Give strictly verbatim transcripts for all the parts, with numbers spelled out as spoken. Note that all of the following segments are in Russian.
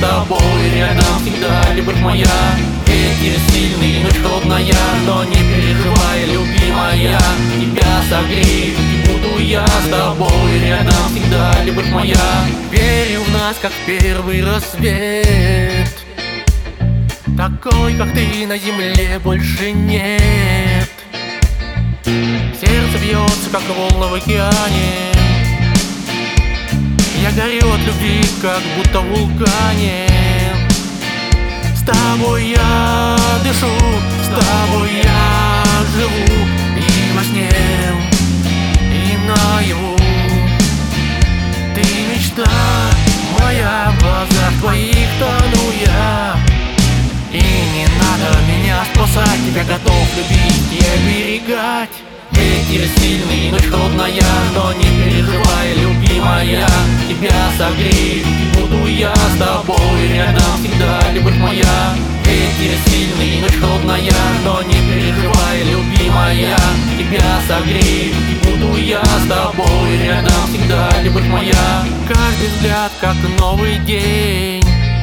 тобой рядом всегда, любовь моя. Ветер сильный, ночь холодная, но не переживай, любимая. Тебя согрею, и буду я с тобой рядом всегда, любовь моя. Верю в нас, как первый рассвет. Такой, как ты, на земле больше нет. Сердце бьется, как волна в океане. Я горю от любви, как будто в вулкане. С тобой я дышу, с тобой я живу. И во сне, и наяву. Ты мечта моя, в глазах твоих тону я. И не надо меня спасать, тебя готов любить и оберегать. Ветер сильный, ночь холодная, но не переживай, любимая. Тебя согрею, и буду я с тобой рядом всегда, любовь моя. Ветер сильный, ночь холодная, но не переживай, любимая. Тебя согрею, и буду я с тобой рядом всегда, любовь моя. Каждый взгляд, как новый день.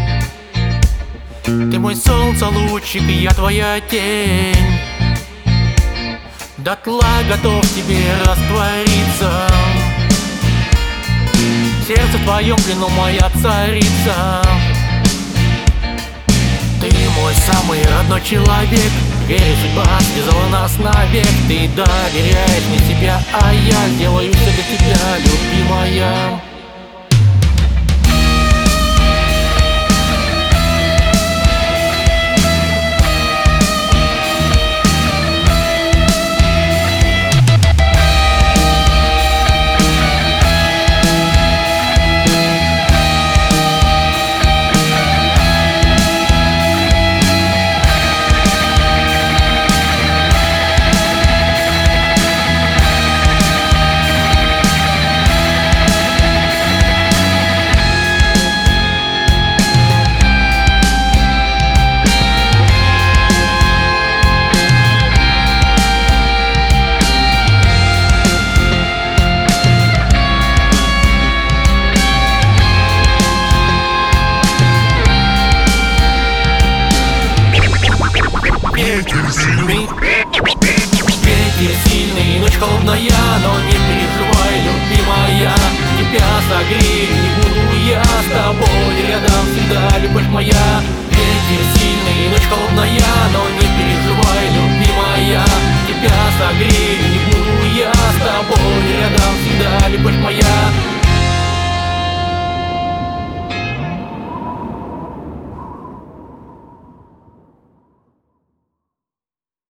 Ты мой солнце, лучик, я твоя тень. Дотла готов тебе раствориться. Сердце в твоем плену, моя царица. Ты мой самый родной человек. Верю, судьба связала нас навек. Ты доверяешь мне себя, а я сделаю все для тебя, любимая. Ветер сильный, ветер сильный, ночь холодная, но не переживай, любимая. Тебя согрею, и буду я с тобой рядом всегда, любовь моя. Ветер сильный, ночь холодная, но не переживай, любимая. Тебя согрею, и буду я с тобой рядом всегда, любовь моя.